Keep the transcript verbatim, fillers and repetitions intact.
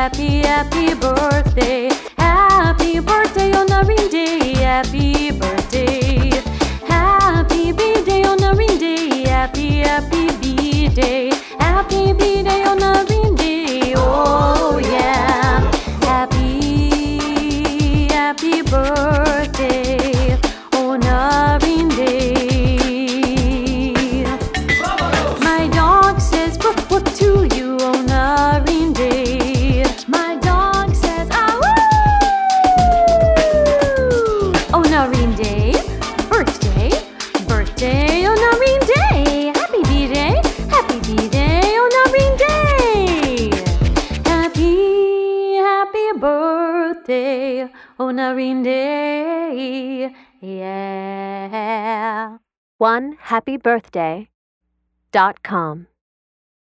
happy, happy birthday. Happy birthday on a rain day. Happy birthday. Happy B-day on a rain day. Happy, happy B-day. Happy B-day on a rain day. Oh yeah. Happy, happy birthday on a rain day. My dog says woof woof to you on a rain day. My dog says ah woo on a rain day. Birthday, birthday on a rain day. Happy B-day, happy B-day on a rain day. Happy, happy birthday on a rain day. Yeah. one happy birthday dot com